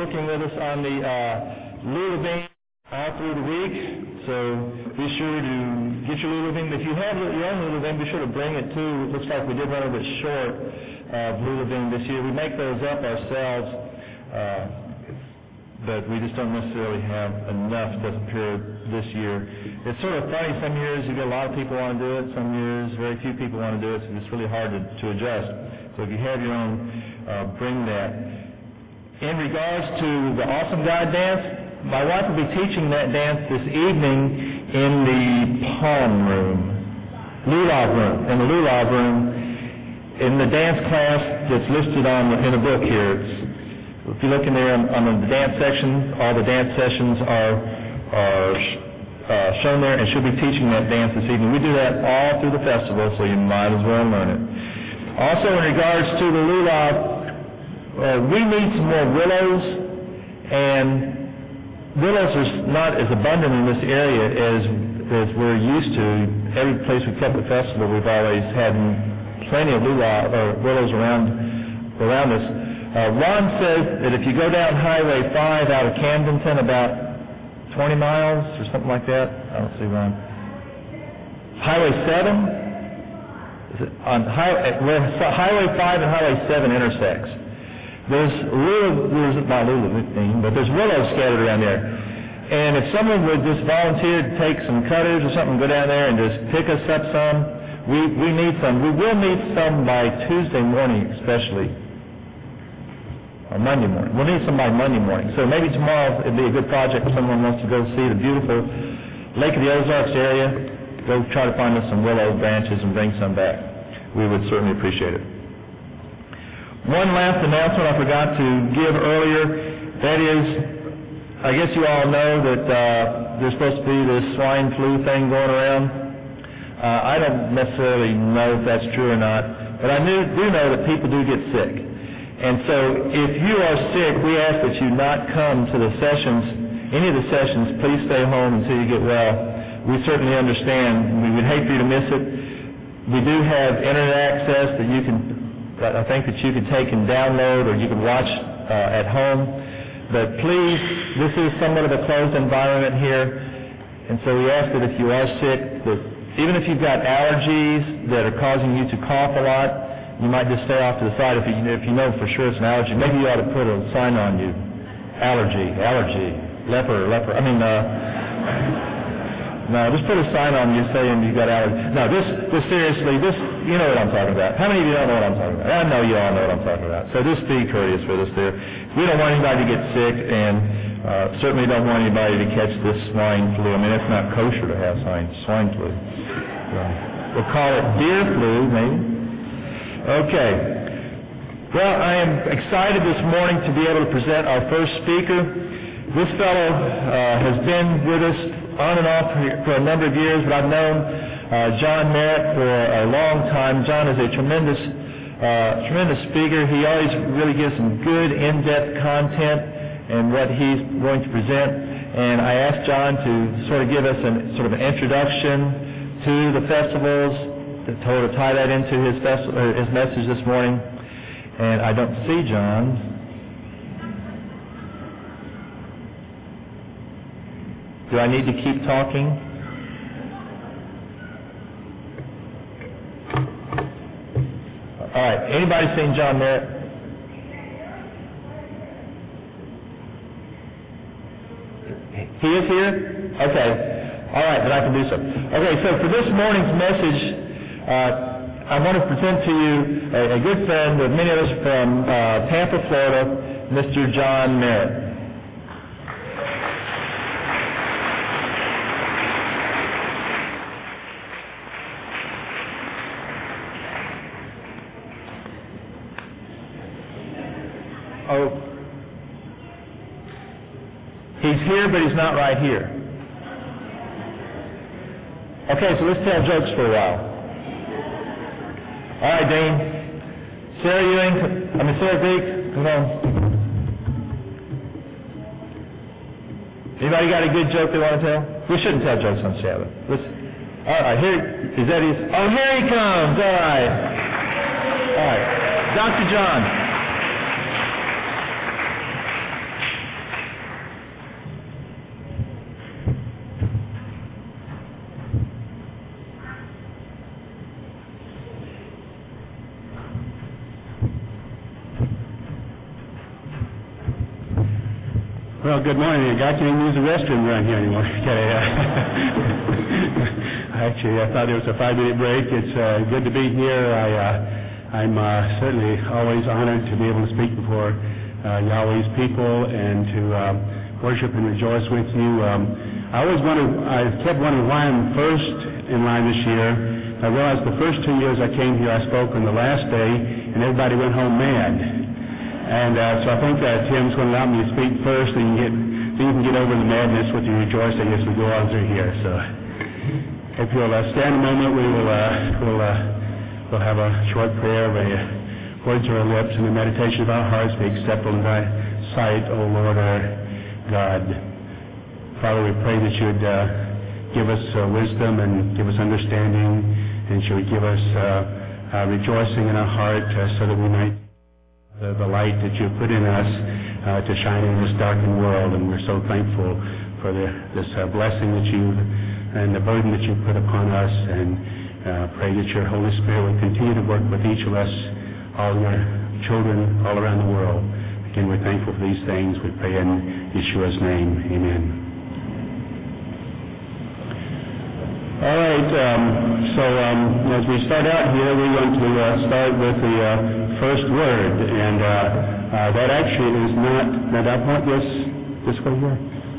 working with us on the Lulabean all through the week. So be sure to get your Lulabean. If you have your own Lulabean, be sure to bring it too. It looks like we did run a bit short of Lulabean this year. We make those up ourselves, but we just don't necessarily have enough. Doesn't appear this year. It's sort of funny. Some years you get a lot of people want to do it. Some years very few people want to do it. So it's really hard to adjust. So if you have your own, bring that. In regards to the Awesome God dance, my wife will be teaching that dance this evening in the palm room, lulav room, in the lulav room, in the dance class that's listed in the book here. If you look in there on the dance section, all the dance sessions are shown there, and she'll be teaching that dance this evening. We do that all through the festival, so you might as well learn it. Also, in regards to the lulav, we need some more willows, and willows are not as abundant in this area as we're used to. Every place we've kept the festival, we've always had plenty of willows around us. Ron says that if you go down Highway 5 out of Camdenton about 20 miles or something like that, I don't see Ron. Highway 7? Is it on where Highway 5 and Highway 7 intersects? There's not Lulabean, but there's willows scattered around there. And if someone would just volunteer to take some cutters or something, go down there and just pick us up some, we need some. We will need some by Tuesday morning especially. Or Monday morning. We'll need some by Monday morning. So maybe tomorrow it'd be a good project if someone wants to go see the beautiful Lake of the Ozarks area. Go try to find us some willow branches and bring some back. We would certainly appreciate it. One last announcement I forgot to give earlier. That is, I guess you all know that there's supposed to be this swine flu thing going around. I don't necessarily know if that's true or not, but I do know that people do get sick. And so if you are sick, we ask that you not come to the sessions, any of the sessions. Please stay home until you get well. We certainly understand. We would hate for you to miss it. We do have internet access that you can, I think that you can take and download, or you can watch at home. But please, this is somewhat of a closed environment here, and so we ask that if you are sick, that even if you've got allergies that are causing you to cough a lot, you might just stay off to the side. If you know for sure it's an allergy, maybe you ought to put a sign on you. Allergy, leper. No, just put a sign on you saying you've got allergy. No, this seriously, you know what I'm talking about. How many of you don't know what I'm talking about? I know you all know what I'm talking about. So just be courteous with us there. We don't want anybody to get sick, and certainly don't want anybody to catch this swine flu. I mean, it's not kosher to have swine flu. We'll call it deer flu, maybe. Okay. Well, I am excited this morning to be able to present our first speaker. This fellow has been with us on and off for a number of years, but I've known John Merritt for a long time. John is a tremendous speaker. He always really gives some good, in-depth content in what he's going to present. And I asked John to sort of give us an introduction to the festivals, to tie that into his message this morning. And I don't see John. Do I need to keep talking? All right. Anybody seen John Merritt? He is here? Okay. All right, then I can do so. Okay, so for this morning's message, I want to present to you a good friend of many of us from Tampa, Florida, Mr. John Merritt. Oh, he's here, but he's not right here. Okay, so let's tell jokes for a while. All right, Dean. Sarah Beek, come on. Anybody got a good joke they want to tell? We shouldn't tell jokes on Sabbath. All right, here he comes. All right. Dr. John. Well, good morning. I can't even use the restroom around here anymore. Actually, I thought there was a 5-minute break. It's good to be here. I'm certainly always honored to be able to speak before Yahweh's people and to worship and rejoice with you. I kept wondering why I'm first in line this year. I realized the first 2 years I came here, I spoke on the last day, and everybody went home mad. And so I think Tim's going to allow me to speak first, and you can get over the madness with your rejoicing as we go on through here. So if you'll stand a moment, we'll have a short prayer, words of our lips, and the meditation of our hearts be acceptable in thy sight, O Lord our God. Father, we pray that you'd give us wisdom and give us understanding, and you would give us rejoicing in our heart so that we might the light that you put in us to shine in this darkened world. And we're so thankful for this blessing that you and the burden that you put upon us, and pray that your Holy Spirit will continue to work with each of us, all your children all around the world. Again, we're thankful for these things. We pray in Yeshua's name. Amen. All right, so as we start out here, we're going to start with the first word, and that actually is not, now I point this way here?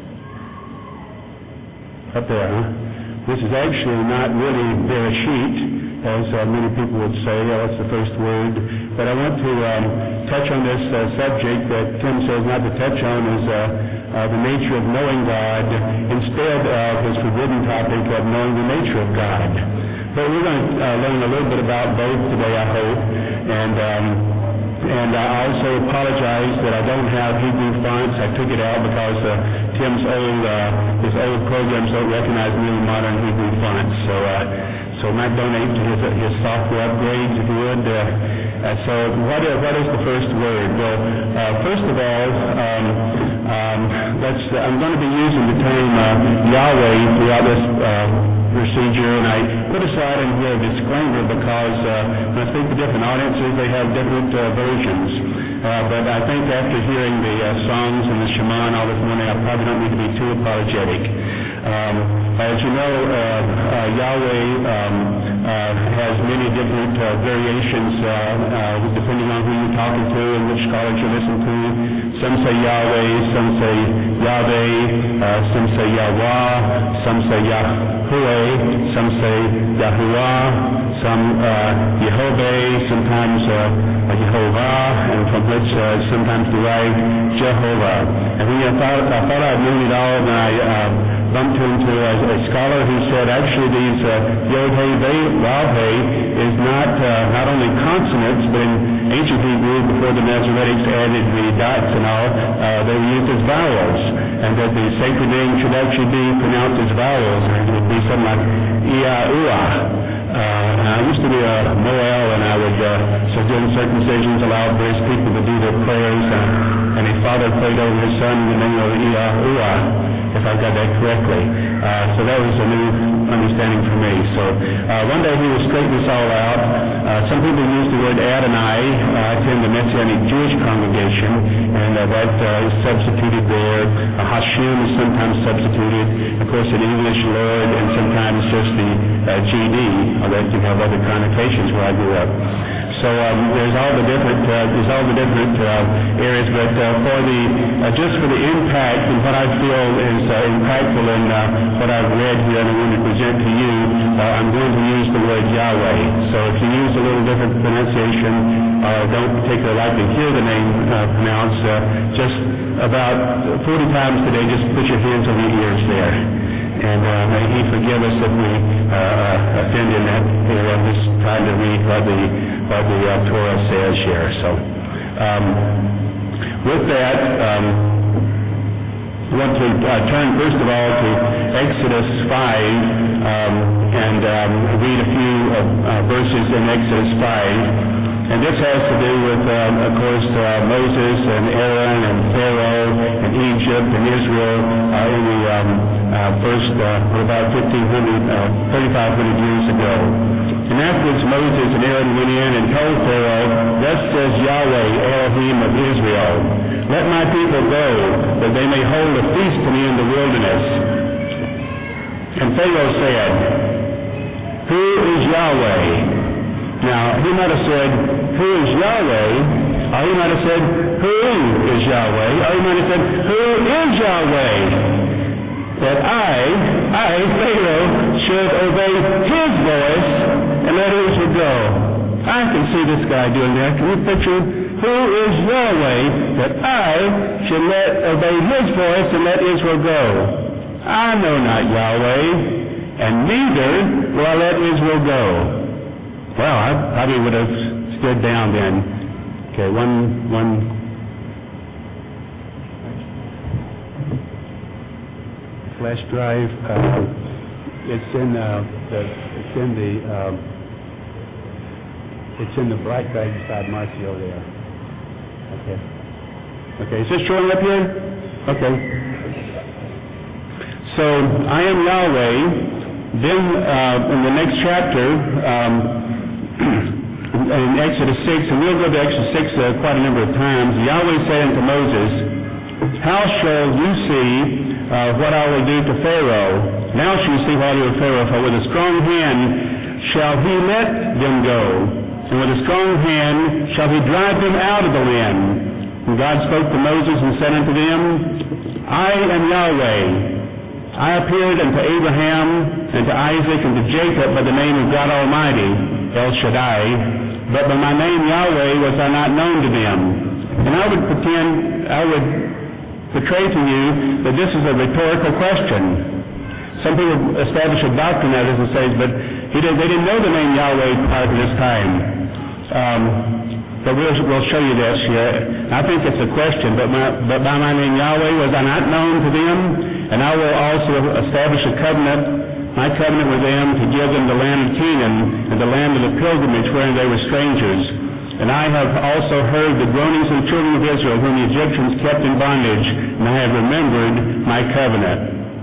Up there, huh? This is actually not really Bereshit, as many people would say. That's the first word. But I want to touch on this subject that Tim says not to touch on, is the nature of knowing God, instead of his forbidden topic of knowing the nature of God. But we're going to learn a little bit about both today, I hope. And I also apologize that I don't have Hebrew fonts. I took it out because Tim's his old programs don't recognize new modern Hebrew fonts. So I might donate to his software upgrades if you would. So what is the first word? Well, first of all, I'm going to be using the term Yahweh throughout this procedure, and I put aside in here a disclaimer because when I speak to different audiences, they have different versions. But I think after hearing the songs and the Shema and all this morning, I probably don't need to be too apologetic. As you know, Yahweh has many different variations depending on who you're talking to and which scholars you listen to. Some say Yahweh, some say Yahweh, some say Yahweh, some say Yahuwah, some say Yahuwah, some Yehovah, sometimes Yehovah, and from which sometimes derived Jehovah. And I thought I'd known it all, and I bumped into a scholar who said actually these Yod-Heh-Vav-Heh is not only consonants, but in ancient Hebrew, before the Masoretics added the dots and all, they were used as vowels, and that the sacred name should actually be pronounced as vowels, and it would be something like Iahuah. I used to be a Moel, and I would, so during circumcisions, allow various people to do their prayers, and a father prayed over his son in the name of Iahuah, if I got that correctly. So that was a new understanding for me. So one day he will straighten this all out. Some people use the word Adonai. I attend the Messianic Jewish congregation, and that is substituted there. Hashem is sometimes substituted. Of course, in English, Lord, and sometimes just the GD. That can have other connotations where I grew up. So there's all the different areas, but just for the impact and what I feel is impactful in what I've read here and I want to present to you, I'm going to use the word Yahweh. So if you use a little different pronunciation, don't particularly like to hear the name pronounced, just about 40 times today, just put your hands over your ears there. And may he forgive us if we offend in that area. I'm just trying to read what the Torah says here. So with that, I want to turn first of all to Exodus 5 and read a few verses in Exodus 5. And this has to do with, of course, Moses and Aaron and Pharaoh and Egypt and Israel in the about 3,500 years ago. And afterwards Moses and Aaron went in and told Pharaoh, "Thus says Yahweh, Elohim of Israel, let my people go, that they may hold a feast to me in the wilderness. And Pharaoh said, who is Yahweh? Now, he might have said, who is Yahweh? Or he might have said, who is Yahweh? Or he might have said, who is Yahweh? That I, Pharaoh, should obey his voice and let Israel go. I can see this guy doing that. Can you picture who is Yahweh that I should obey his voice and let Israel go? I know not Yahweh, and neither will I let Israel go. Well, I probably would have stood down then. Okay, one. Flash drive. It's in the bright drive beside Marcio there. Okay. Is this showing up here? Okay. So I am Yahweh. Then in the next chapter, in Exodus 6, and we'll go to Exodus 6 quite a number of times, Yahweh said unto Moses, how shall you see what I will do to Pharaoh? Now shall you see what I will do to Pharaoh, for with a strong hand shall he let them go, and with a strong hand shall he drive them out of the land. And God spoke to Moses and said unto them, I am Yahweh. I appeared unto Abraham, and to Isaac, and to Jacob by the name of God Almighty, El Shaddai, but by my name Yahweh was I not known to them. And I would portray to you that this is a rhetorical question. Some people establish a doctrine out of this and say, but they didn't know the name Yahweh prior to this time. But we'll show you this here. I think it's a question, but by my name Yahweh was I not known to them, and I will also establish a covenant, my covenant with them, to give them the land of Canaan and the land of the pilgrimage wherein they were strangers. And I have also heard the groanings of the children of Israel, whom the Egyptians kept in bondage, and I have remembered my covenant.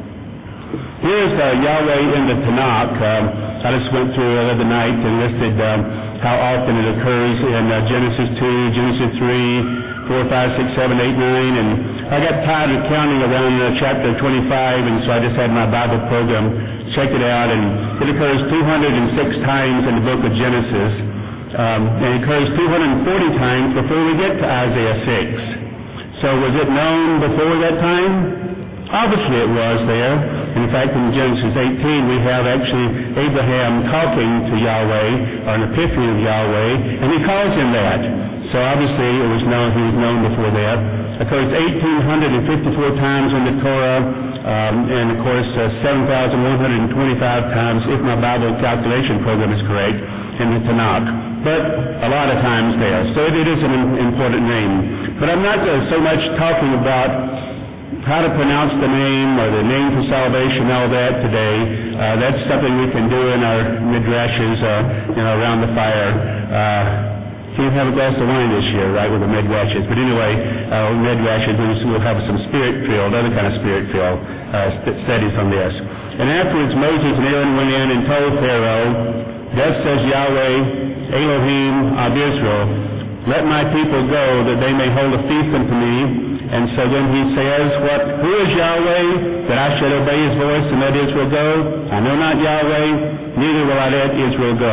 Here's Yahweh in the Tanakh. I just went through it the other night and listed how often it occurs in Genesis 2, Genesis 3, 4, 5, 6, 7, 8, 9, and I got tired of counting around chapter 25, and so I just had my Bible program check it out, and it occurs 206 times in the book of Genesis. And it occurs 240 times before we get to Isaiah 6. So was it known before that time? Obviously it was there. In fact, in Genesis 18 we have actually Abraham talking to Yahweh, or an epiphany of Yahweh, and he calls him that. So obviously it was known, he was known before that. It occurs 1,854 times in the Torah, and of course 7,125 times, if my Bible calculation program is correct, in the Tanakh. But a lot of times there. So it is an important name. But I'm not so much talking about how to pronounce the name or the name for salvation, all that today. That's something we can do in our midrashes, around the fire. Can't have a glass of wine this year, right, with the midrashes. But anyway, midrashes, we'll have some spirit-filled, other kind of spirit-filled studies on this. And afterwards, Moses and Aaron went in and told Pharaoh, thus says Yahweh, Elohim of Israel, let my people go, that they may hold a feast unto me. And so then he says, who is Yahweh, that I should obey his voice and let Israel go? I know not Yahweh, neither will I let Israel go.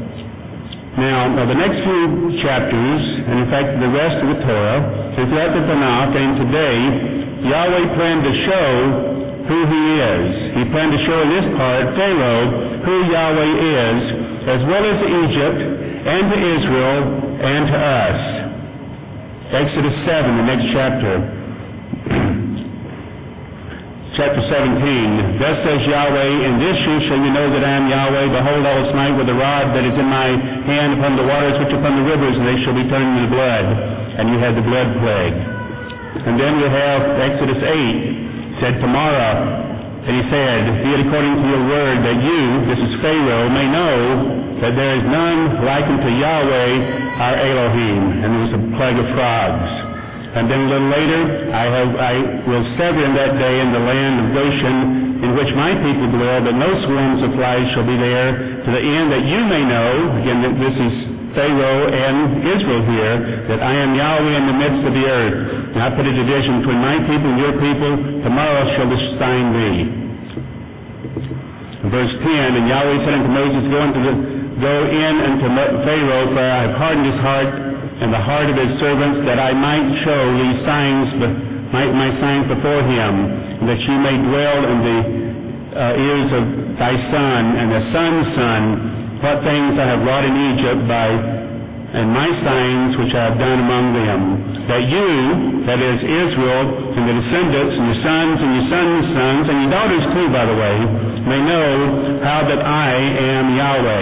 Now, the next few chapters, and in fact the rest of the Torah, is throughout the Tanakh, and today, Yahweh planned to show who he is. He planned to show in this part, Pharaoh, who Yahweh is, as well as to Egypt, and to Israel, and to us. Exodus 7, the next chapter. Chapter 17. Thus says Yahweh, in this shall you know that I am Yahweh. Behold, I will smite with the rod that is in my hand upon the waters which are upon the rivers, and they shall be turned into blood. And you have the blood plague. And then we have Exodus 8. Said tomorrow, and he said, be it according to your word, that you, this is Pharaoh, may know that there is none like unto Yahweh our Elohim. And there was a plague of frogs. And then a little later, I will sever in that day in the land of Goshen, in which my people dwell, that no swarms of flies shall be there, to the end that you may know, again, that this is Pharaoh and Israel here, that I am Yahweh in the midst of the earth. and I put a division between my people and your people. Tomorrow shall this sign be. Verse 10, and Yahweh said unto Moses, Go in unto Pharaoh, for I have hardened his heart and the heart of his servants, that I might show these signs, my signs before him, and that ye may dwell in the ears of thy son and the son's son, what things I have wrought in Egypt and my signs which I have done among them, that you, that is Israel, and the descendants, and your sons, and your sons' sons, and your daughters too, by the way, may know how that I am Yahweh.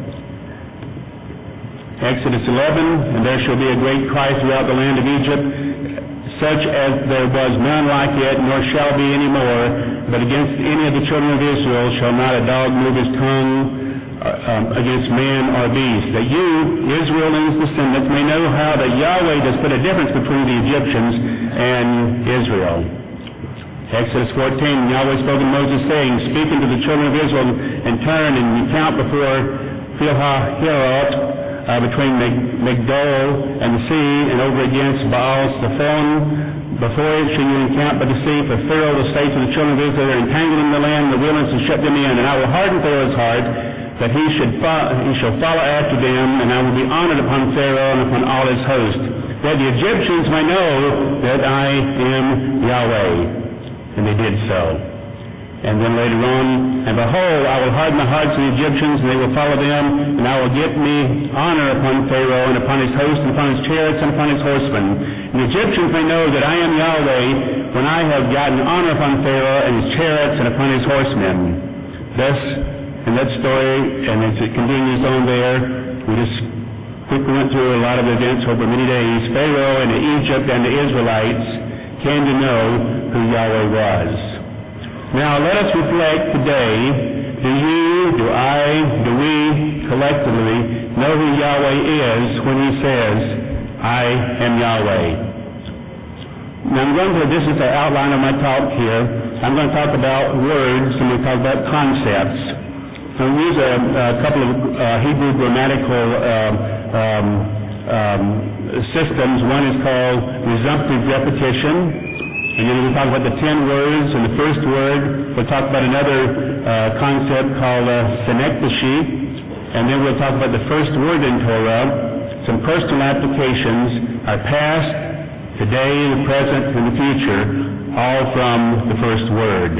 Exodus 11, and there shall be a great cry throughout the land of Egypt, such as there was none like it, nor shall be any more, but against any of the children of Israel shall not a dog move his tongue against man or beast, that you, Israel and his descendants, may know how that Yahweh does put a difference between the Egyptians and Israel. Exodus 14, Yahweh spoke to Moses, saying, Speak unto the children of Israel, and turn and encamp before Pi-hahiroth, between Migdol and the sea, and over against Baal-Zephon. Before it shall you encamp by the sea, for Pharaoh will say to the children of Israel, They're entangled in the land, the wilderness, and shut them in. And I will harden Pharaoh's heart, that he shall follow after them, and I will be honored upon Pharaoh and upon all his host, that the Egyptians may know that I am Yahweh. And they did so. And then later on, and behold, I will harden the hearts of the Egyptians, and they will follow them, and I will get me honor upon Pharaoh, and upon his host, and upon his chariots, and upon his horsemen. And the Egyptians may know that I am Yahweh, when I have gotten honor upon Pharaoh, and his chariots, and upon his horsemen. Thus, in that story, and as it continues on there, we just quickly went through a lot of events over many days. Pharaoh and Egypt and the Israelites came to know who Yahweh was. Now let us reflect today, do we collectively know who Yahweh is when he says, I am Yahweh? Now this is the outline of my talk here. I'm going to talk about words and we'll talk about concepts. So we use a couple of Hebrew grammatical systems. One is called resumptive repetition. And then we'll talk about the 10 words, and the first word, we'll talk about another concept called synecdoche, and then we'll talk about the first word in Torah, some personal applications, our past, today, the present, and the future, all from the first word.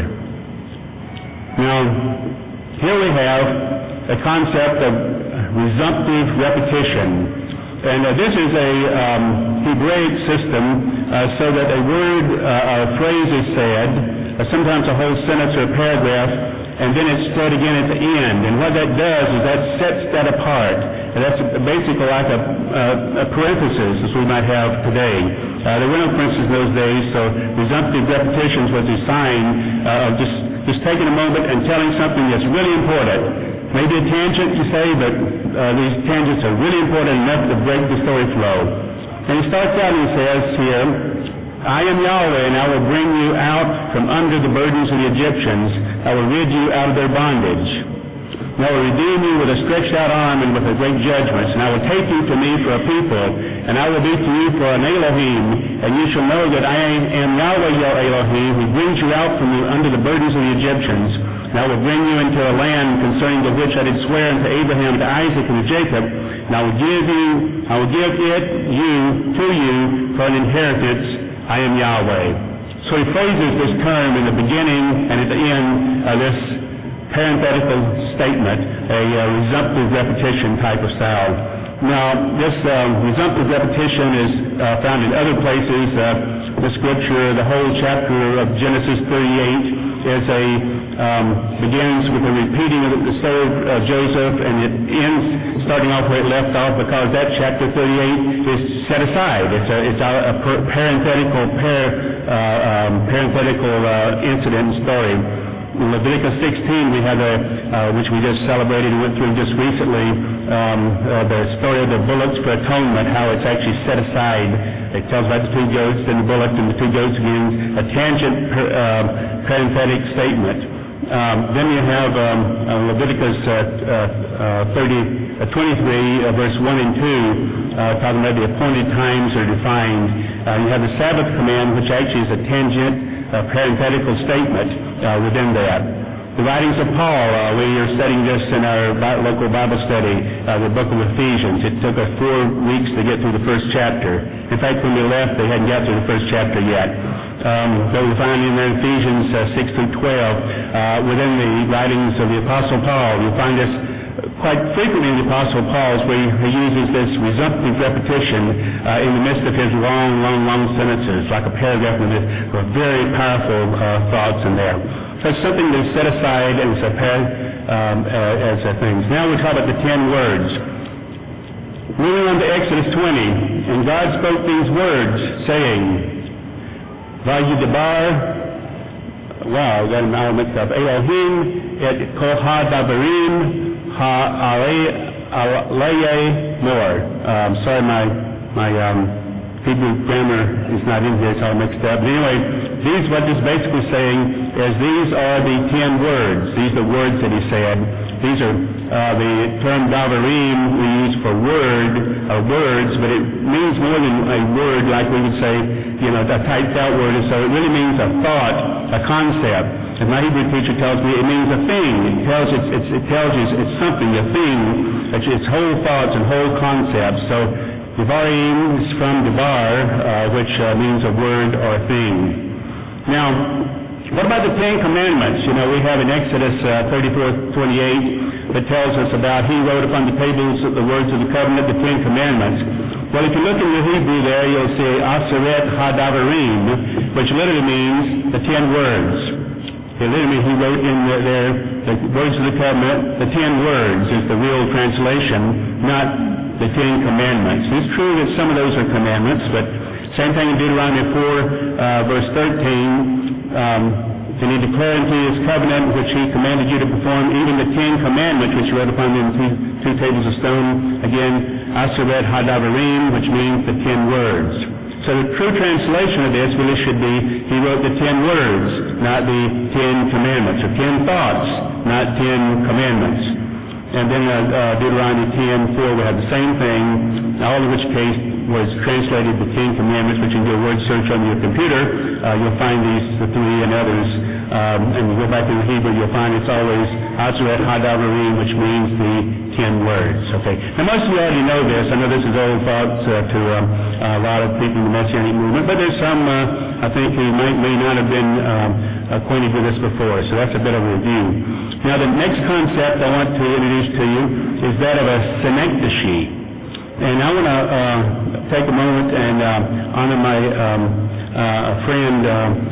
Now, here we have a concept of resumptive repetition. And this is a Hebraic system so that a word or a phrase is said, sometimes a whole sentence or a paragraph, and then it's said again at the end. And what that does is that sets that apart. And that's basically like a parenthesis, as we might have today. There were no parentheses in those days, so resumptive repetitions was a sign of just taking a moment and telling something that's really important. Maybe a tangent, you say, but these tangents are really important enough to break the story flow. And he starts out and he says here, I am Yahweh, and I will bring you out from under the burdens of the Egyptians. I will rid you out of their bondage. And I will redeem you with a stretched out arm and with a great judgment. And I will take you to me for a people, and I will be to you for an Elohim. And you shall know that I am Yahweh your Elohim, who brings you out from under the burdens of the Egyptians. And I will bring you into a land concerning the which I did swear unto Abraham, to Isaac, and to Jacob. And I will give it to you for an inheritance. I am Yahweh. So he phrases this term in the beginning and at the end of this parenthetical statement, a resumptive repetition type of style. Now, this resumptive repetition is found in other places. The scripture, the whole chapter of Genesis 38 begins with a repeating of the story of Joseph, and it ends starting off where it left off, because that chapter 38 is set aside. It's a parenthetical incident and story. In Leviticus 16, we have which we just celebrated and went through just recently, the story of the bullocks for atonement, how it's actually set aside. It tells about the two goats and the bullock and the two goats again, a tangent parenthetic statement. Then you have Leviticus 33, 23, verse 1 and 2, talking about the appointed times are defined. You have the Sabbath command, which actually is a tangent, parenthetical statement within that. The writings of Paul, we are studying this in our local Bible study, the book of Ephesians. It took us 4 weeks to get through the first chapter. In fact, when we left, they hadn't got through the first chapter yet. But we find in there Ephesians 6 through 12, within the writings of the Apostle Paul, you find this quite frequently in the Apostle Paul's, where he uses this resumptive repetition in the midst of his long sentences, like a paragraph with very powerful thoughts in there. So it's something that's set aside as things. Now we talk about the 10 words. Moving on to Exodus 20, and God spoke these words, saying, Vayidabar, wow, I got them all mixed up, Elohim et Kohadabarim ha'alei mor. Sorry, my Hebrew grammar is not in here, it's all mixed up. But anyway, what this is basically saying is these are the 10 words. These are the words that he said. These are the term davarim we use for words, but it means more than a word like we would say, a typed out word. And so it really means a thought, a concept. As my Hebrew teacher tells me, it means a thing. It tells you it's something, a thing. It's whole thoughts and whole concepts. So Devarim is from Devar, which means a word or a thing. Now, what about the 10 Commandments? We have in Exodus 34:28 that tells us about he wrote upon the tables the words of the covenant, the 10 Commandments. Well, if you look in the Hebrew there, you'll see Aseret HaDavarim, which literally means the 10 words. He wrote in there the words of the covenant, the 10 words is the real translation, not the 10 Commandments. It's true that some of those are commandments, but same thing in Deuteronomy 4, verse 13. And he declared unto his covenant which he commanded you to perform, even the 10 Commandments which you wrote upon them two tables of stone. Again, Aseret HaDavarim, which means the 10 words. So the true translation of this really should be, he wrote the 10 words, not the 10 Commandments, or 10 thoughts, not 10 Commandments. And then Deuteronomy 10:4 we have the same thing, all of which case was translated the 10 Commandments, which you can do a word search on your computer. You'll find the 3 and others. And you go back to the Hebrew, you'll find it's always Aseret HaDavarim, which means the 10 words. Okay. Now most of you already know this. I know this is old thoughts to a lot of people in the Messianic movement, but there's some, I think, who may not have been acquainted with this before. So that's a bit of a review. Now the next concept I want to introduce to you is that of a synecdoche. And I want to take a moment and honor my friend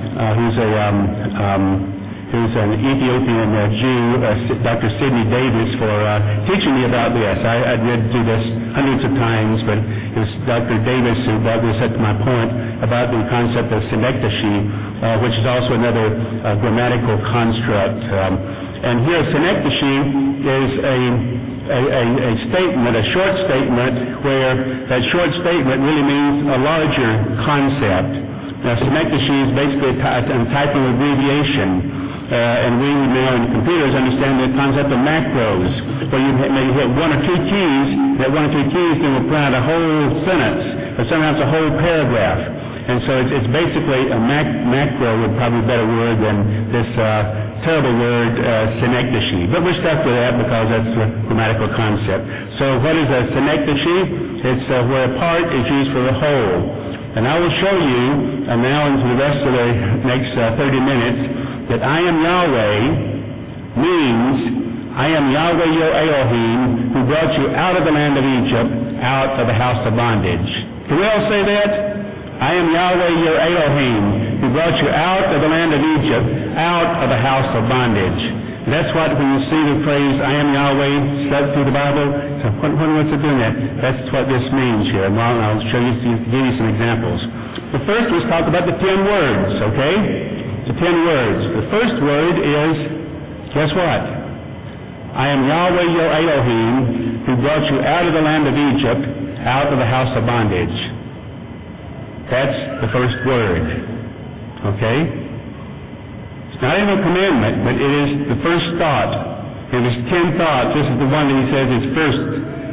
who's an Ethiopian Jew, Dr. Sidney Davis, for teaching me about this. I'd read through this hundreds of times, but it was Dr. Davis who brought this up to my point about the concept of synecdoche, which is also another grammatical construct. And here, synecdoche is a statement, a short statement, where that short statement really means a larger concept. Now, synecdoche is basically a type of abbreviation, and we now in computers understand the concept of macros, where you may hit one or two keys, that one or two keys then will print out a whole sentence, or sometimes a whole paragraph. And so it's basically a macro would probably be a better word than this terrible word synecdoche. But we're stuck with that because that's the grammatical concept. So what is a synecdoche? It's where a part is used for the whole. And I will show you now into the rest of the next 30 minutes that I am Yahweh means I am Yahweh your Elohim who brought you out of the land of Egypt, out of the house of bondage. Can we all say that? I am Yahweh your Elohim who brought you out of the land of Egypt, out of the house of bondage. That's what, when you see the phrase, I am Yahweh, stuck through the Bible, so what's it doing that? That's what this means here. Well, I'll show you, give you some examples. But first, let's talk about the 10 words, okay? The 10 words. The first word is, guess what? I am Yahweh your Elohim who brought you out of the land of Egypt, out of the house of bondage. That's the first word, okay? It's not even a commandment, but it is the first thought. If there's 10 thoughts, this is the one that he says is first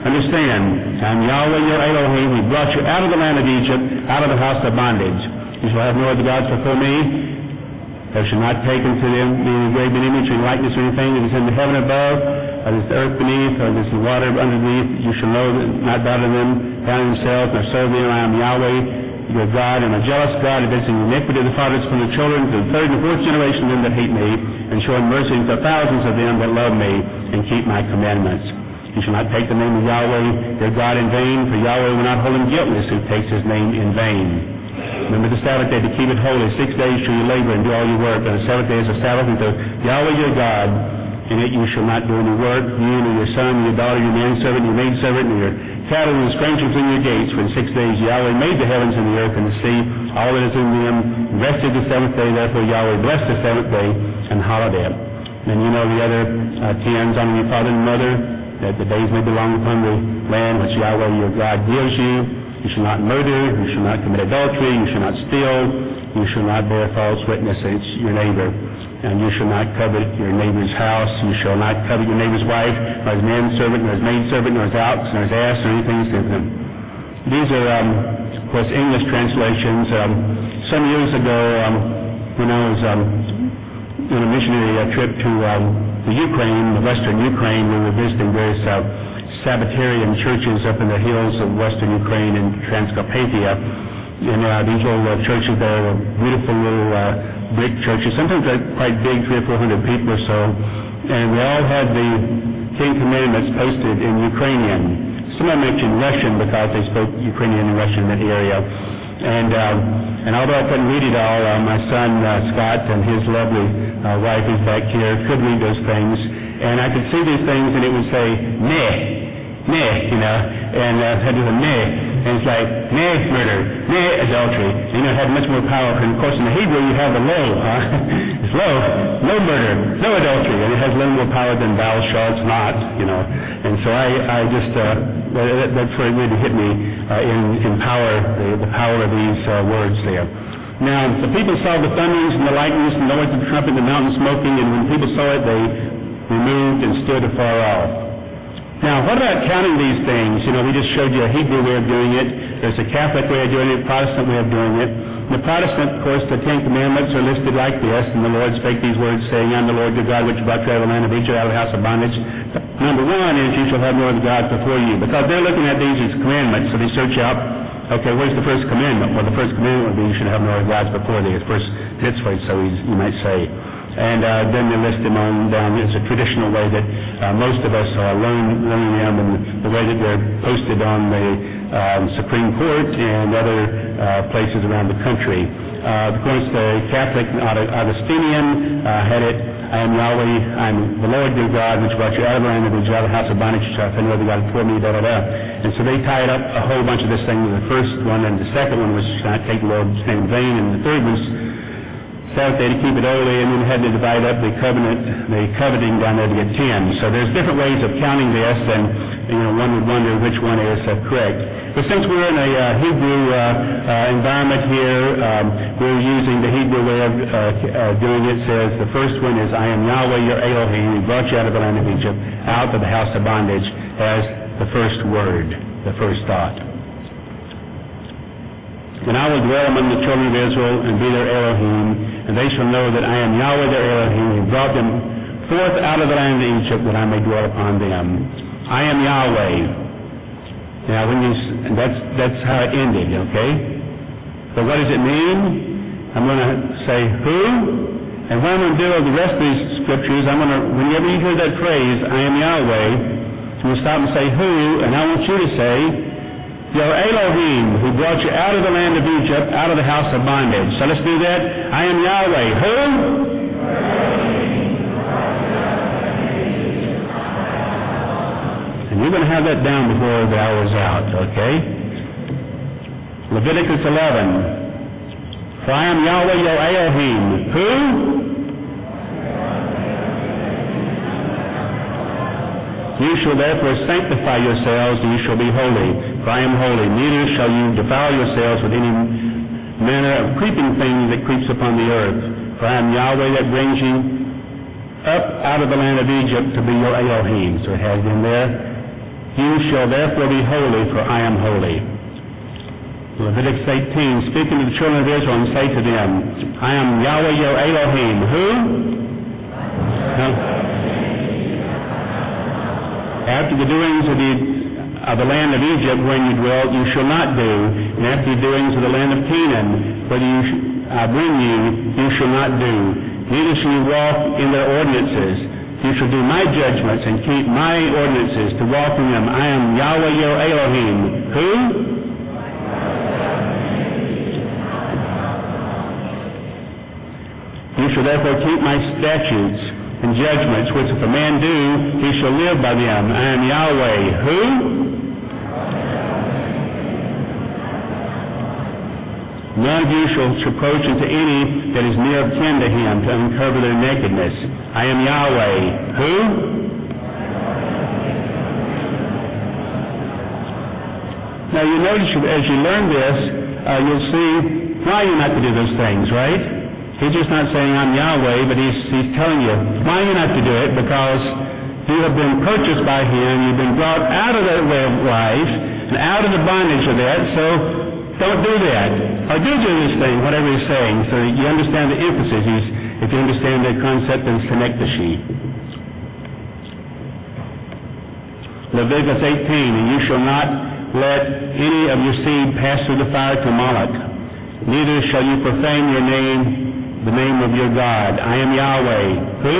Understand, I'm Yahweh your Elohim, who brought you out of the land of Egypt, out of the house of bondage. You shall have no other gods before me. Thou shalt not take unto them the graven image or likeness or anything that is in the heaven above, or is the earth beneath, or is the water underneath. You shall know that not bow to them, down themselves, nor serve them. I am Yahweh your God, and a jealous God, visiting the iniquity of the fathers from the children to the third and fourth generation of them that hate me, and showing mercy to thousands of them that love me and keep my commandments. You shall not take the name of Yahweh your God in vain, for Yahweh will not hold him guiltless who takes his name in vain. Remember the Sabbath day to keep it holy. 6 days shall you labor and do all your work. And the Sabbath day is a Sabbath unto Yahweh your God. In it you shall not do any work, you, nor your son, nor your daughter, your manservant, your maidservant, nor your cattle, nor strangers in your gates. For in 6 days Yahweh made the heavens and the earth and the sea, all that is in them, and rested the seventh day. Therefore Yahweh blessed the seventh day and hallowed it. And you know the other 10s, honor your father and mother, that the days may belong upon the land which Yahweh your God gives you. You shall not murder, you shall not commit adultery, you shall not steal, you shall not bear false witness against your neighbor, and you shall not covet your neighbor's house, you shall not covet your neighbor's wife, nor his manservant, nor his maidservant, nor his ox, nor his ass, or anything that's in them. These are, of course, English translations. Some years ago, when I was on a missionary trip to the Ukraine, the western Ukraine, we were visiting various Sabbatarian churches up in the hills of western Ukraine and Transcarpathia. And these little churches there were beautiful little brick churches. Sometimes they're quite big, 300 or 400 people or so. And they all had the Ten Commandments posted in Ukrainian. Some of them mentioned Russian because they spoke Ukrainian and Russian in that area. And although I couldn't read it all, my son Scott and his lovely wife who's back here could read those things. And I could see these things and it would say, meh. Nay, you know, and had to do a nay, and it's like, nay, murder, nay, adultery. You know, it had much more power. And of course, in the Hebrew, you have the low, It's low, no murder, no adultery, and it has a little more power than thou shalt not, you know. And so I just, that's where it really hit me in power, the power of these words there. Now, the people saw the thunderings and the lightnings and the noise of the trumpet and the mountain smoking, and when people saw it, they removed and stood afar off. Now, what about counting these things? You know, we just showed you a Hebrew way of doing it. There's a Catholic way of doing it, Protestant way of doing it. The Protestant, of course, the Ten Commandments are listed like this, and the Lord spake these words, saying, I'm the Lord your God, which brought you out of the land of Egypt, out of the house of bondage. Number one is, you shall have no other gods before you. Because they're looking at these as commandments, so they search out, okay, where's the first commandment? Well, the first commandment would be, you should have no other gods before thee. It's first mitzvah, so you might say. And then they list them on down. It's a traditional way that most of us are learning them, and the way that they're posted on the Supreme Court and other places around the country. Of course, the Catholic Augustinian had it, I am Yahweh, I'm the Lord your God, which brought you out of the land of Egypt, out of the house of bondage, which I know the God before me, And so they tied up a whole bunch of this thing with the first one, and the second one was not take the Lord's name in vain, and the third was Sabbath day to keep it holy, and then had to divide up the coveting down there to get 10. So there's different ways of counting this, and one would wonder which one is correct. But since we're in a Hebrew environment here, we're using the Hebrew way of doing it. Says the first one is, I am Yahweh your Elohim, who brought you out of the land of Egypt, out of the house of bondage, as the first word, the first thought. And I will dwell among the children of Israel and be their Elohim, and they shall know that I am Yahweh their Elohim, who brought them forth out of the land of Egypt, that I may dwell upon them. I am Yahweh. Now, that's how it ended, okay? But what does it mean? I'm going to say who, and what I'm going to do with the rest of these scriptures, whenever you hear that phrase, I am Yahweh, I'm going to stop and say who, and I want you to say, your Elohim, who brought you out of the land of Egypt, out of the house of bondage. So let's do that. I am Yahweh. Who? And you're going to have that down before the hour's out, okay? Leviticus 11. For I am Yahweh, your Elohim. Who? You shall therefore sanctify yourselves, and you shall be holy. For I am holy. Neither shall you defile yourselves with any manner of creeping thing that creeps upon the earth. For I am Yahweh that brings you up out of the land of Egypt to be your Elohim. So it has in there. You shall therefore be holy, for I am holy. Leviticus 18, speaking to the children of Israel, and say to them, I am Yahweh your Elohim. Who? After the doings of the land of Egypt, wherein you dwelt, you shall not do, and after the doings of the land of Canaan, whether I bring you, you shall not do. Neither shall you walk in their ordinances. You shall do my judgments and keep my ordinances to walk in them. I am Yahweh your Elohim. Who? You shall therefore keep my statutes and judgments, which if a man do, he shall live by them. I am Yahweh. Who? None of you shall approach unto any that is near of kin to him to uncover their nakedness. I am Yahweh. Who? Now you notice as you learn this, you'll see why you're not to do those things, right? He's just not saying I'm Yahweh, but he's telling you why you're not to do it, because you have been purchased by him, you've been brought out of that way of life, and out of the bondage of that, so don't do that. Or do this thing, whatever he's saying, so that you understand the emphasis. If you understand the concept of synecdoche. Leviticus 18, and you shall not let any of your seed pass through the fire to Moloch. Neither shall you profane your name, the name of your God. I am Yahweh. Who?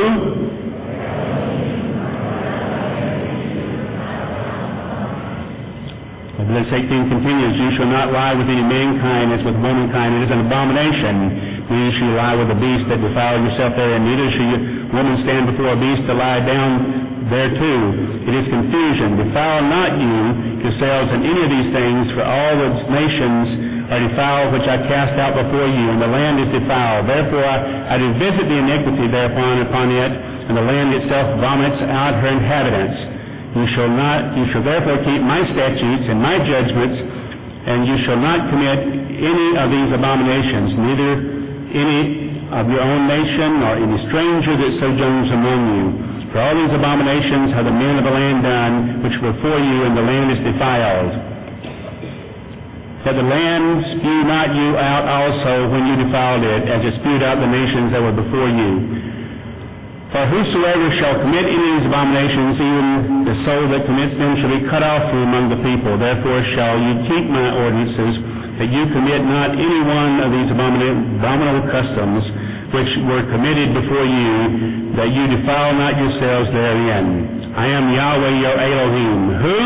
Leviticus 18 continues, you shall not lie with any mankind as with womankind. It is an abomination. Neither shall you lie with a beast that defile yourself therein. Neither shall you woman stand before a beast to lie down thereto. It is confusion. Defile not you yourselves in any of these things, for all the nations are defiled which I cast out before you, and the land is defiled. Therefore I do visit the iniquity thereupon upon it, and the land itself vomits out her inhabitants. You shall therefore keep my statutes and my judgments, and you shall not commit any of these abominations, neither any of your own nation, nor any stranger that sojourns among you. For all these abominations have the men of the land done, which were before you, and the land is defiled. That the land spew not you out also when you defiled it, as it spewed out the nations that were before you. For whosoever shall commit any of these abominations, even the soul that commits them shall be cut off from among the people. Therefore shall you keep my ordinances, that you commit not any one of these abominable customs which were committed before you, that you defile not yourselves therein. I am Yahweh your Elohim. Who?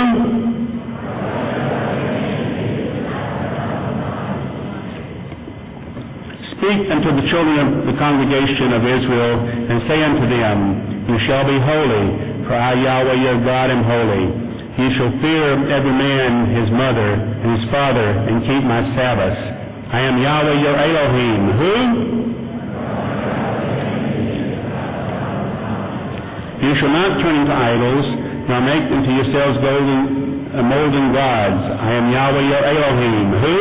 Speak unto the children of the congregation of Israel, and say unto them, you shall be holy, for I, Yahweh your God, am holy. You shall fear every man his mother and his father, and keep my Sabbaths. I am Yahweh your Elohim. Who? You shall not turn into idols, nor make unto yourselves molten gods. I am Yahweh your Elohim. Who?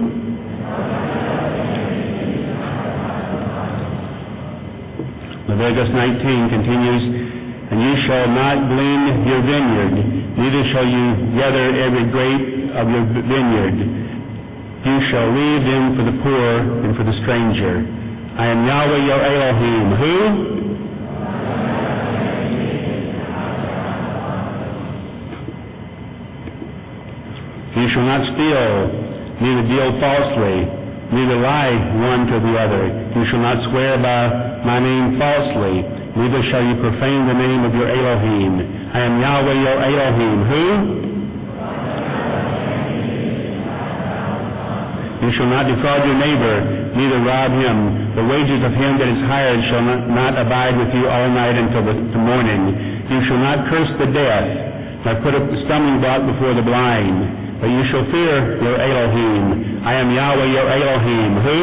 Leviticus 19 continues, and you shall not glean your vineyard, neither shall you gather every grape of your vineyard. You shall leave them for the poor and for the stranger. I am Yahweh your Elohim. Who? You shall not steal, neither deal falsely, neither lie one to the other. You shall not swear by my name falsely, neither shall you profane the name of your Elohim. I am Yahweh your Elohim. Who? You shall not defraud your neighbor, neither rob him. The wages of him that is hired shall not abide with you all night until the morning. You shall not curse the deaf, nor put a stumbling block before the blind. But you shall fear your Elohim. I am Yahweh your Elohim. Who?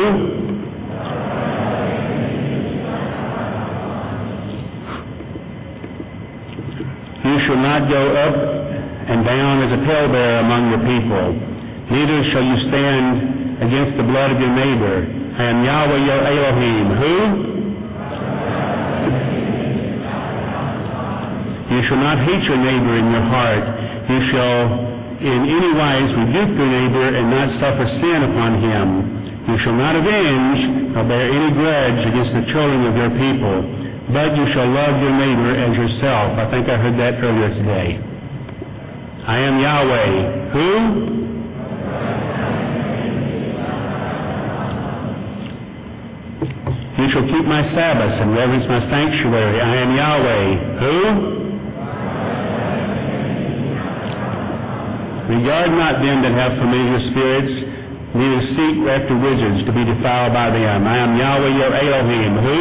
You shall not go up and down as a talebearer among your people. Neither shall you stand against the blood of your neighbor. I am Yahweh your Elohim. Who? You You shall not hate your neighbor in your heart. You shall in any wise rebuke your neighbor and not suffer sin upon him. You shall not avenge nor bear any grudge against the children of your people, but you shall love your neighbor as yourself. I think I heard that earlier today. I am Yahweh. Who? You shall keep my Sabbaths and reverence my sanctuary. I am Yahweh. Who? Regard not them that have familiar spirits, neither seek after wizards to be defiled by them. I am Yahweh your Elohim. Who?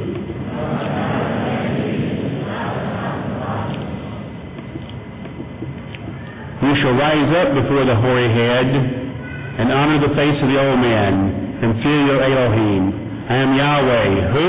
You shall rise up before the hoary head and honor the face of the old man and fear your Elohim. I am Yahweh. Who?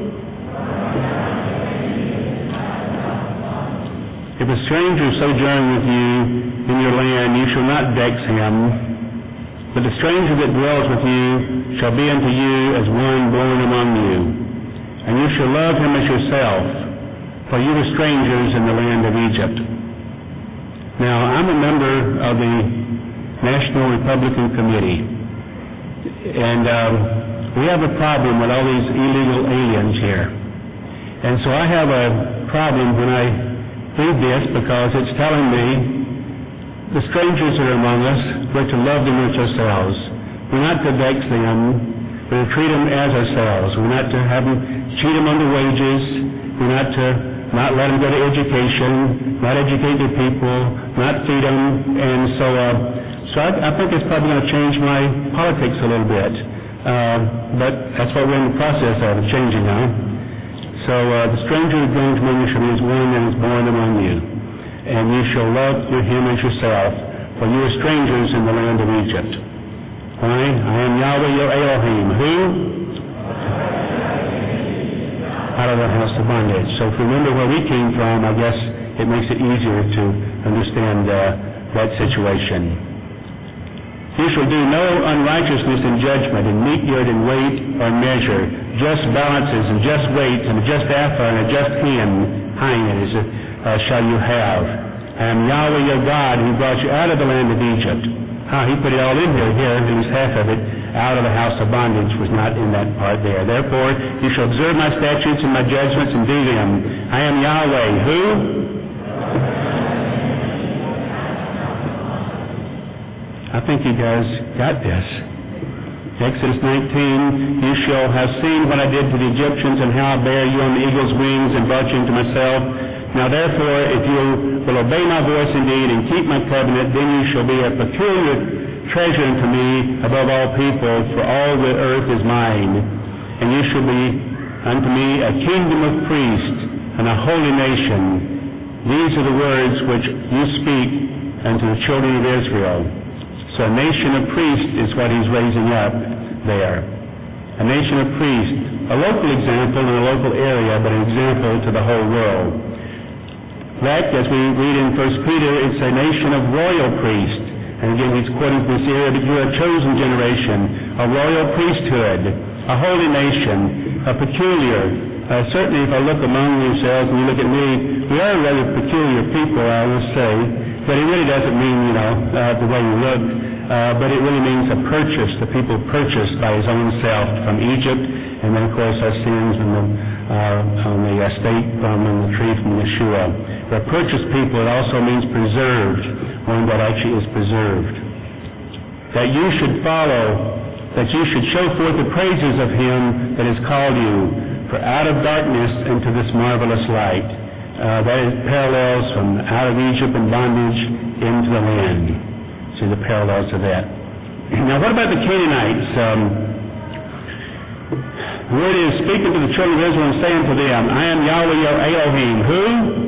If a stranger sojourn with you in your land, you shall not vex him. But the stranger that dwells with you shall be unto you as one born among you. And you shall love him as yourself, for you were strangers in the land of Egypt. Now, I'm a member of the National Republican Committee, and we have a problem with all these illegal aliens here. And so I have a problem when I read this, because it's telling me the strangers that are among us, we're to love them as ourselves. We're not to vex them. We're to treat them as ourselves. We're not to have them cheat them on the wages. We're not to not let them go to education, not educate their people, not feed them. And so I think it's probably going to change my politics a little bit. But that's what we're in the process of changing now. So the stranger that brings among you shall be as one that is born among you. And you shall love him as yourself, for you are strangers in the land of Egypt. Why? I am Yahweh your Elohim. Who? Out of the house of bondage. So if you remember where we came from, I guess it makes it easier to understand that situation. You shall do no unrighteousness in judgment, in meat yard and weight or measure, just balances and just weights and a just ephah and a just hin shall you have. I am Yahweh your God who brought you out of the land of Egypt. He put it all in here. Here, at least half of it, out of the house of bondage was not in that part there. Therefore, you shall observe my statutes and my judgments and do them. I am Yahweh. Who? I think you guys got this. Exodus 19, you shall have seen what I did to the Egyptians and how I bare you on the eagle's wings and brought you into myself. Now therefore, if you will obey my voice indeed and keep my covenant, then you shall be a peculiar treasure unto me above all people, for all the earth is mine. And you shall be unto me a kingdom of priests and a holy nation. These are the words which you speak unto the children of Israel. So a nation of priests is what he's raising up there. A nation of priests, a local example in a local area, but an example to the whole world. Like, as we read in 1 Peter, it's a nation of royal priests. And again, he's quoting from this area, but you're a chosen generation, a royal priesthood, a holy nation, a peculiar. Certainly, if I look among yourselves and you look at me, we are a rather peculiar people, I will say. But it really doesn't mean, the way you look, but it really means a purchase, the people purchased by his own self from Egypt, and then, of course, our sins on the estate from the tree from Yeshua. The purchased people, it also means preserved, one that actually is preserved. That you should follow, that you should show forth the praises of him that has called you, for out of darkness into this marvelous light. That is parallels from out of Egypt and bondage into the land. See the parallels of that. Now, what about the Canaanites? The word is, speaking to the children of Israel and saying to them, I am Yahweh your Elohim. Who?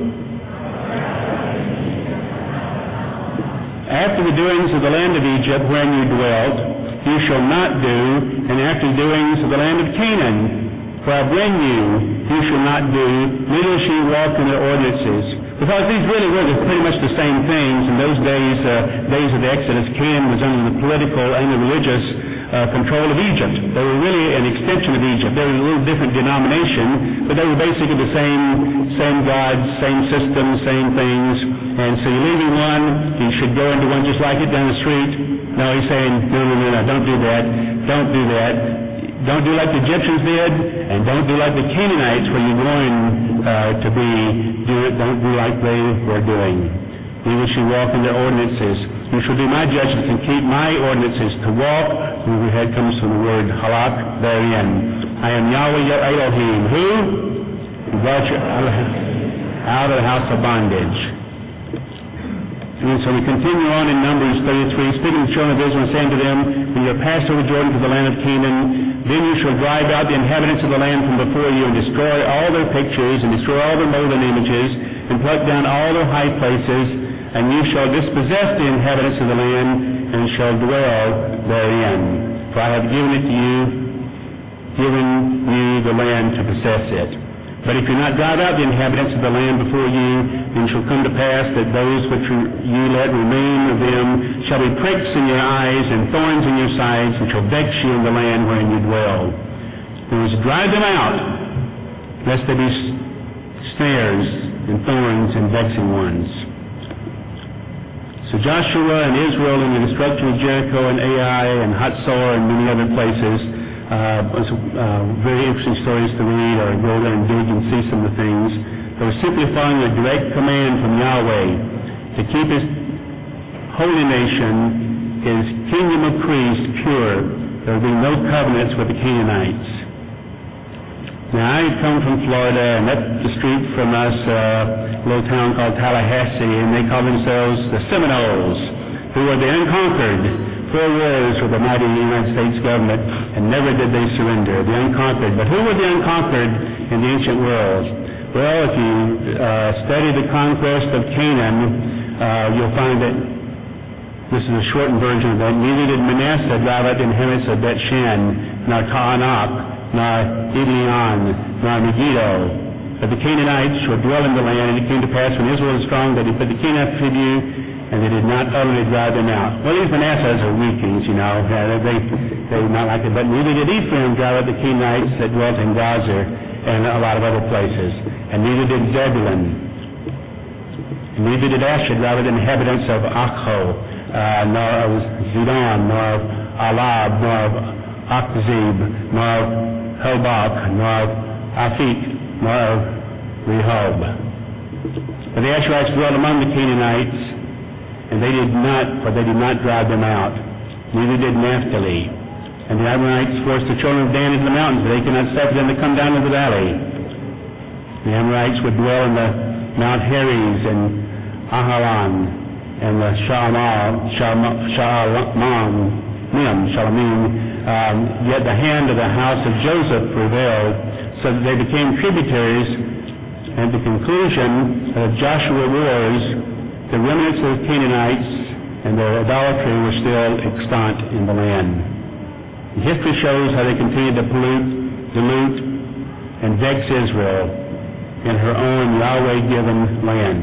After the doings of the land of Egypt wherein you dwelt, you shall not do, and after the doings of the land of Canaan, for I bring you, you shall not do, neither shall you walk in their ordinances. Because these really were pretty much the same things. In those days, days of the Exodus, Canaan was under the political and the religious control of Egypt. They were really an extension of Egypt. They were a little different denomination, but they were basically the same gods, same system, same things. And so you're leaving one, you should go into one just like it down the street. No, he's saying, no, don't do that. Don't do that. Don't do like the Egyptians did, and don't do like the Canaanites where you're going to be. Don't do like they were doing. Neither should walk in their ordinances. You shall do my judgments and keep my ordinances. To walk, the head comes from the word halak, therein. I am Yahweh your Elohim. Who? Brought you out of the house of bondage. And so we continue on in Numbers 33, speaking to the children of Israel and saying to them, when you have passed over Jordan to the land of Canaan, then you shall drive out the inhabitants of the land from before you and destroy all their pictures and destroy all their molten images and pluck down all their high places, and you shall dispossess the inhabitants of the land and shall dwell therein. For I have given you the land to possess it. But if you not drive out the inhabitants of the land before you, then shall come to pass that those which you let remain of them shall be pricks in your eyes and thorns in your sides, and shall vex you in the land wherein you dwell. You must drive them out, lest there be snares and thorns and vexing ones. So Joshua and Israel in the destruction of Jericho and Ai and Hatzor and many other places, very interesting stories to read or go there and dig and see some of the things. They were simply following a direct command from Yahweh to keep his holy nation, his kingdom of priests, pure. There would be no covenants with the Canaanites. Now, I come from Florida, and up the street from us, a little town called Tallahassee, and they call themselves the Seminoles, who were the unconquered. 4 wars with the mighty United States government, and never did they surrender. The unconquered. But who were the unconquered in the ancient world? Well, if you study the conquest of Canaan, you'll find that this is a shortened version of that. Neither did Manasseh drive out the inhabitants of Bet-Shan, nor Taanach, nor Elion, nor Megiddo. But the Canaanites shall dwell in the land, and it came to pass when Israel was strong that he put the Canaanites to tribute, and they did not utterly drive them out. Well, these Manassehs are weaklings, you know. They were not like it. But neither did Ephraim drive out the Canaanites that dwelt in Gaza and a lot of other places. And neither did Zebulun. And neither did Asher drive out the inhabitants of Akho, nor of Zidon, nor of Alab, nor of Akzib, nor of Hobach, nor of Aphik, nor of Rehob. But the Asherites dwelt among the Canaanites, and they did not drive them out. Neither did Naphtali. And the Amorites forced the children of Dan into the mountains, but they could not suffer them to come down to the valley. The Amorites would dwell in the Mount Heres and Aharon and the Shalamim. Yet the hand of the house of Joseph prevailed, so that they became tributaries. And the conclusion of Joshua wars, the remnants of the Canaanites and their idolatry were still extant in the land. History shows how they continued to pollute, dilute, and vex Israel in her own Yahweh-given land.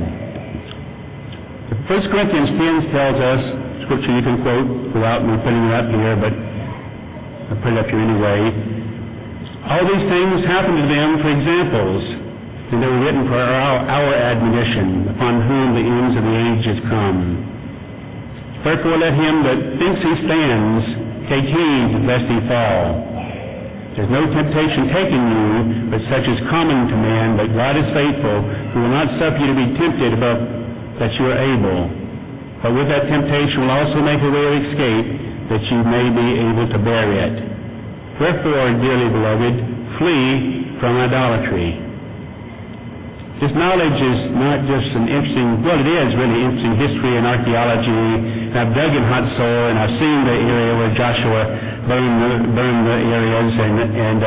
1 Corinthians 10 tells us, scripture you can quote without me putting it up here, but I'll put it up here anyway. All these things happened to them for examples, and they were written for our admonition, upon whom the ends of the age has come. Therefore let him that thinks he stands take heed lest he fall. There's no temptation taken you, but such is common to man, but God is faithful, who will not suffer you to be tempted above that you are able. But with that temptation will also make a way of escape, that you may be able to bear it. Wherefore, dearly beloved, flee from idolatry. This knowledge is not just an interesting, well, it is really interesting history and archaeology. And I've dug in Hatzor, and I've seen the area where Joshua burned the areas, and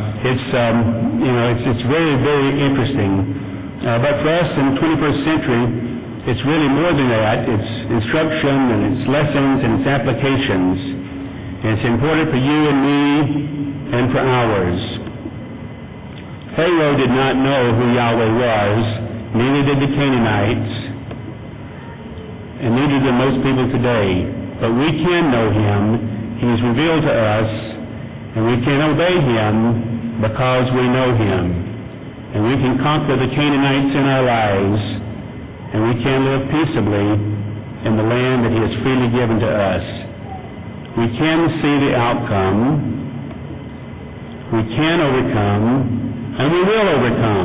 it's very, very interesting. But for us in the 21st century, it's really more than that. It's instruction, and it's lessons, and it's applications. And it's important for you and me and for ours. Pharaoh did not know who Yahweh was, neither did the Canaanites, and neither do most people today. But we can know him. He is revealed to us, and we can obey Him because we know Him. And we can conquer the Canaanites in our lives, and we can live peaceably in the land that He has freely given to us. We can see the outcome. We can overcome, and we will overcome.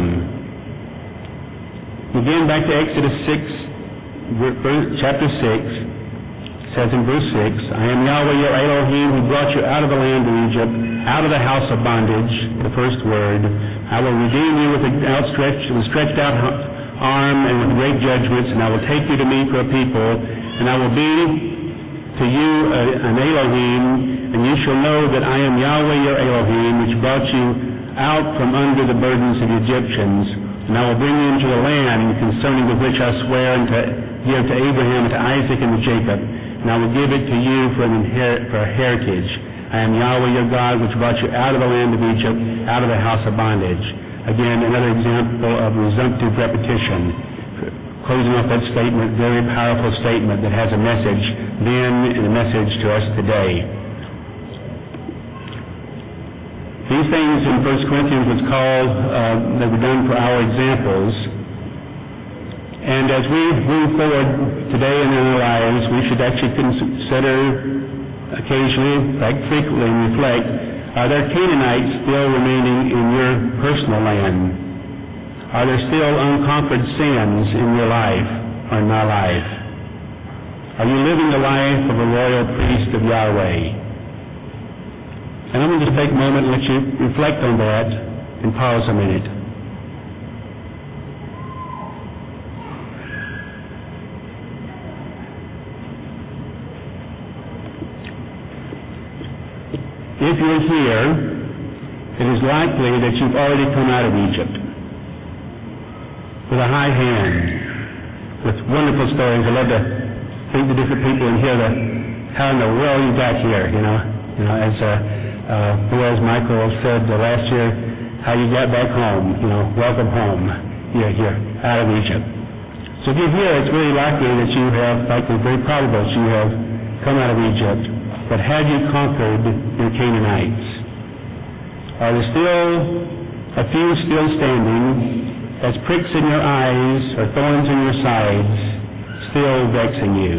Again, back to Exodus 6, chapter 6. Says in verse 6, I am Yahweh your Elohim who brought you out of the land of Egypt, out of the house of bondage, the first word. I will redeem you with a stretched out arm and with great judgments, and I will take you to me for a people, and I will be to you an Elohim, and you shall know that I am Yahweh your Elohim, which brought you out from under the burdens of the Egyptians, and I will bring you into the land concerning the which I swear to give to Abraham, to Isaac, and to Jacob. And I will give it to you for a heritage. I am Yahweh your God, which brought you out of the land of Egypt, out of the house of bondage. Again, another example of resumptive repetition. Closing off that statement, very powerful statement that has a message then and a message to us today. These things in 1 Corinthians was called, they were done for our examples. And as we move forward today in our lives, we should actually consider occasionally, in fact frequently, and reflect, are there Canaanites still remaining in your personal land? Are there still unconquered sins in your life or in my life? Are you living the life of a royal priest of Yahweh? And I'm going to just take a moment and let you reflect on that and pause a minute. If you're here, it is likely that you've already come out of Egypt with a high hand, with wonderful stories. I love to think to different people and hear how in the world you got here, you know, as Boaz Michael said last year, how you got back home, welcome home. You're out of Egypt. So if you're here, it's very likely that you have, in fact, it's very probable that you have come out of Egypt. But have you conquered your Canaanites? Are there still a few still standing as pricks in your eyes or thorns in your sides, still vexing you?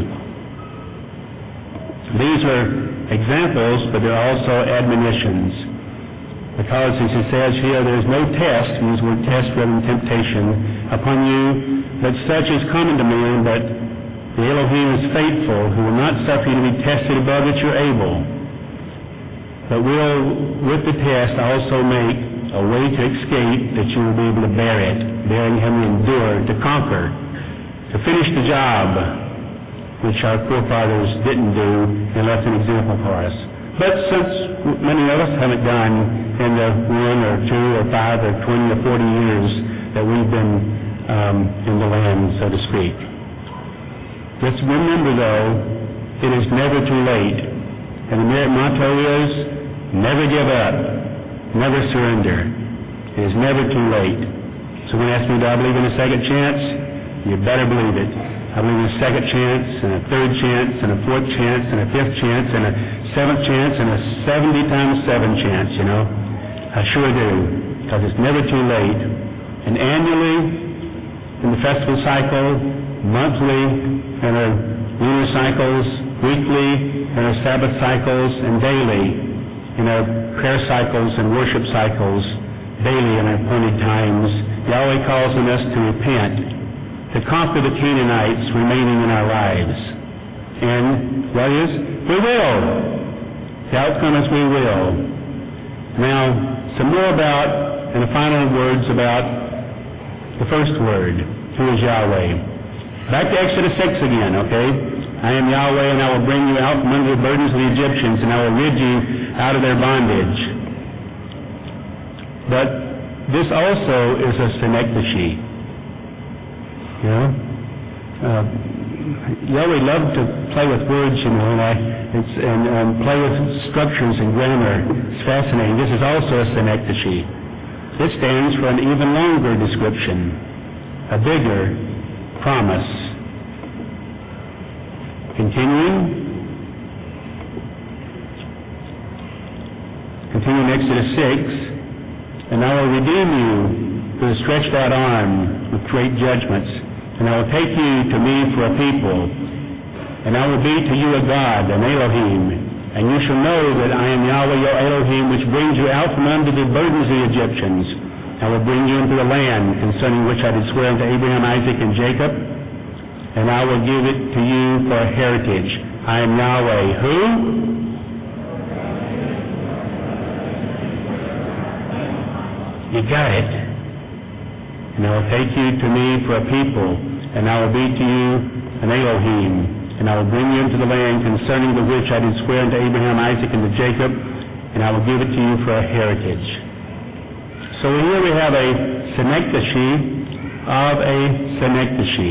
These are examples, but they're also admonitions. Because, as it says here, there is no test, use the word test rather than temptation, upon you, but such is common to man, but the Elohim is faithful, who will not suffer you to be tested above that you're able, but will, with the test, also make a way to escape that you will be able to bear it, bearing him to endure, to conquer, to finish the job, which our forefathers didn't do and left an example for us. But since many of us haven't done in the 1 or 2 or 5 or 20 or 40 years that we've been in the land, so to speak. Just remember, though, it is never too late. And the motto is, never give up, never surrender. It is never too late. Someone asked me, do I believe in a second chance? You better believe it. I believe in a second chance, and a third chance, and a fourth chance, and a fifth chance, and a seventh chance, and a 70 times 7 chance, I sure do, because it's never too late. And annually, in the festival cycle, monthly, in our lunar cycles, weekly, in our Sabbath cycles, and daily, in our prayer cycles and worship cycles, daily in our appointed times, Yahweh calls on us to repent, to conquer the Canaanites remaining in our lives. And what is? We will. The outcome is we will. Now, some more about, and the final words about the first word, who is Yahweh. Back to Exodus 6 again, okay? I am Yahweh, and I will bring you out from under the burdens of the Egyptians, and I will rid you out of their bondage. But this also is a synecdoche. Yahweh loved to play with words, and play with structures and grammar. It's fascinating. This is also a synecdoche. It stands for an even longer description, a bigger promise. Continuing. continue in Exodus 6, and I will redeem you with a stretched out arm with great judgments, and I will take you to me for a people, and I will be to you a God, an Elohim, and you shall know that I am Yahweh your Elohim, which brings you out from under the burdens of the Egyptians. I will bring you into the land concerning which I did swear unto Abraham, Isaac, and Jacob, and I will give it to you for a heritage. I am Yahweh. Who? You got it. And I will take you to me for a people, and I will be to you an Elohim, and I will bring you into the land concerning the which I did swear unto Abraham, Isaac, and to Jacob, and I will give it to you for a heritage. So here we have a synecdoche of a synecdoche.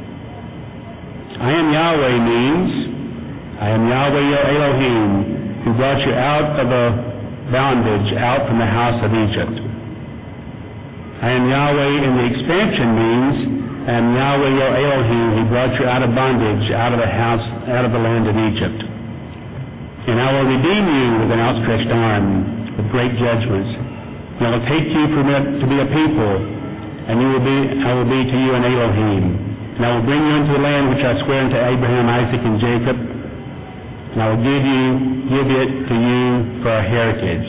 I am Yahweh means, I am Yahweh your Elohim, who brought you out of a bondage, out from the house of Egypt. I am Yahweh in the expansion means, I am Yahweh your Elohim, who brought you out of bondage, out of the house, out of the land of Egypt. And I will redeem you with an outstretched arm, with great judgments. And I will take you to be a people, and I will be to you an Elohim. And I will bring you into the land which I swear unto Abraham, Isaac, and Jacob, and I will give it to you for a heritage.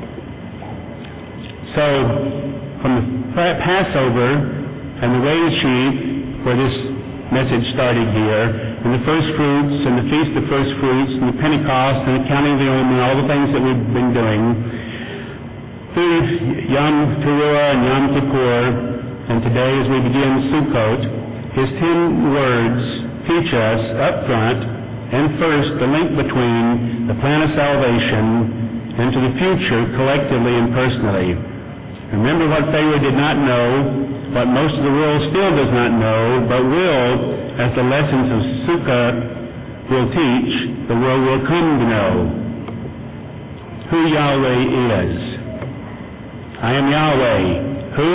So, from the Passover and the Way of Sheep, where this message started here, and the first fruits, and the Feast of First Fruits, and the Pentecost, and the counting of the Omer, all the things that we've been doing, through Yom Teruah and Yom Kippur, and today as we begin Sukkot, his 10 words teach us up front and first the link between the plan of salvation and to the future collectively and personally. Remember what Pharaoh did not know, what most of the world still does not know, but will, as the lessons of Sukkot will teach, the world will come to know who Yahweh is. I am Yahweh. Who?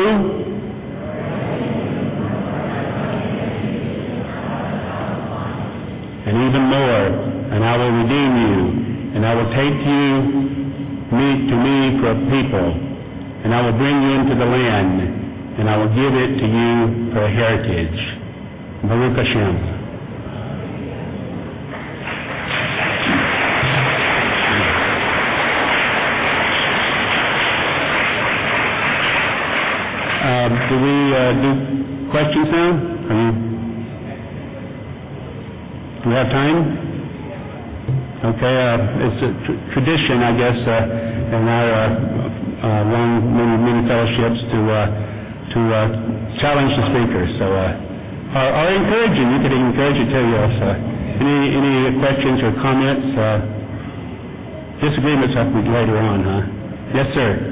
And even more, and I will redeem you, and I will take you to me for a people, and I will bring you into the land, and I will give it to you for a heritage. Baruch Hashem. Do we do questions now? Do we have time? Okay, it's a tradition, I guess, in our long, many fellowships to challenge the speakers. So, or encouraging. You could encourage it too. Yes. Any questions or comments? Disagreements have to be later on, huh? Yes, sir.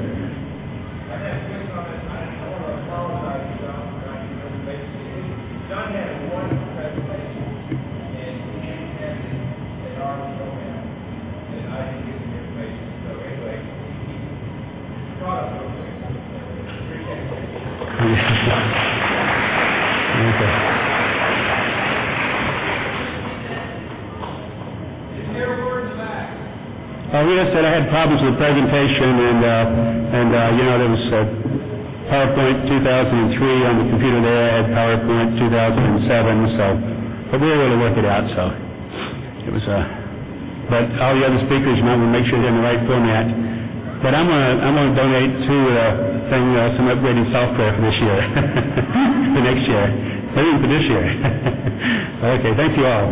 Said I had problems with the presentation, and there was PowerPoint 2003 on the computer there. I had PowerPoint 2007, but we were able to work it out. So it was, but all the other speakers might want to make sure they're in the right format. But I'm gonna donate to some upgraded software for this year, for next year, maybe even for this year. Okay, thank you all.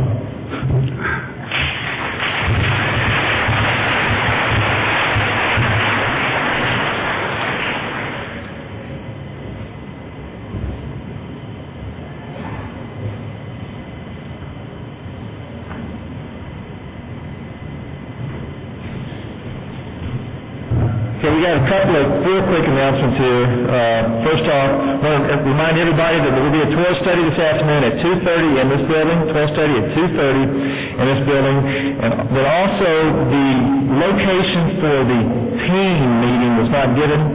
Real quick announcements here. First off, I want to remind everybody that there will be a Torah study this afternoon at 2:30 in this building, Torah study at 2:30 in this building, and but also the location for the team meeting was not given.